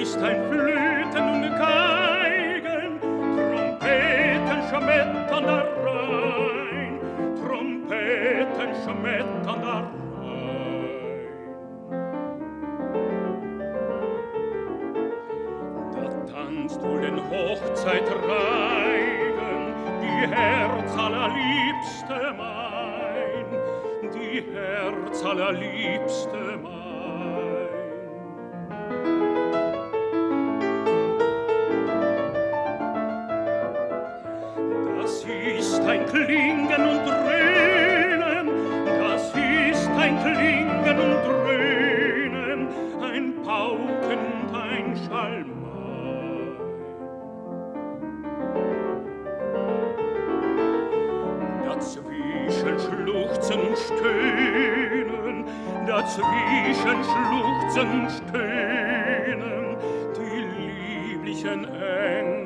ist ein Flöten und Geigen, Trompeten schmettern da rein, Trompeten schmettern da rein. Da tanzt wohl den Hochzeitreigen, die Herz allerliebste mein, die Herz allerliebste mein. Das ist ein Klingen und Dröhnen, das ist ein Klingen und Dröhnen, ein Pauken und ein Schalmein. Dazwischen Schluchzen und Stöhnen, dazwischen Schluchzen und Stöhnen, die lieblichen Engel